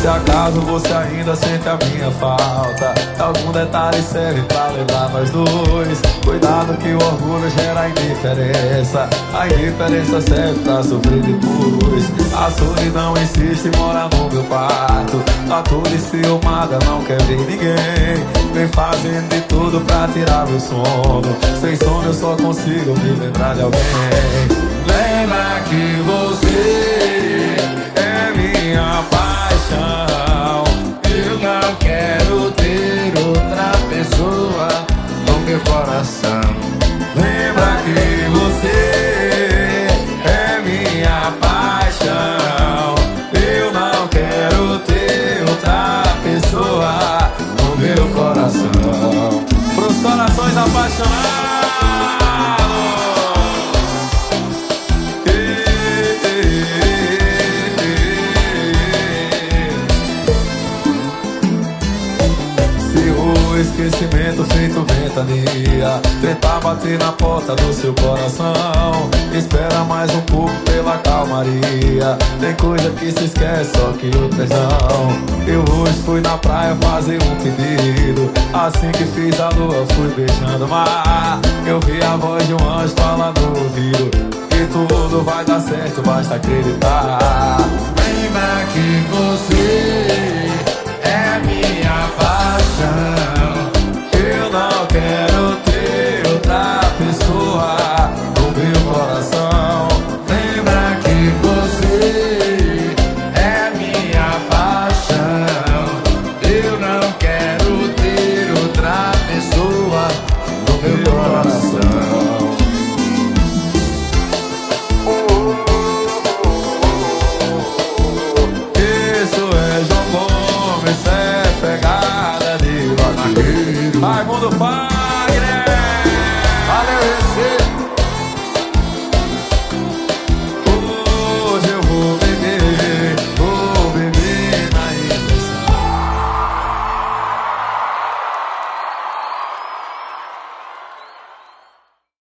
acaso você ainda sente a minha falta, algum detalhe serve pra lembrar nós dois. Cuidado que o orgulho gera indiferença, a indiferença serve pra sofrer depois. A solidão insiste, mora no meu quarto, tá toda enciumada, não quer ver ninguém. Vem fazendo de tudo pra tirar meu sono, sem sono eu só consigo me lembrar de alguém. Lembra que você é minha paixão, eu não quero ter outra pessoa no meu coração. Lembra que você é minha paixão, eu não quero ter outra pessoa no meu coração. Pros corações apaixonados. Esquecimento feito ventania, tentar bater na porta do seu coração. Espera mais um pouco pela calmaria, tem coisa que se esquece, só que outras não. Eu hoje fui na praia fazer um pedido, assim que fiz a lua fui beijando o mar. Eu vi a voz de um anjo falando no ouvido que tudo vai dar certo, basta acreditar.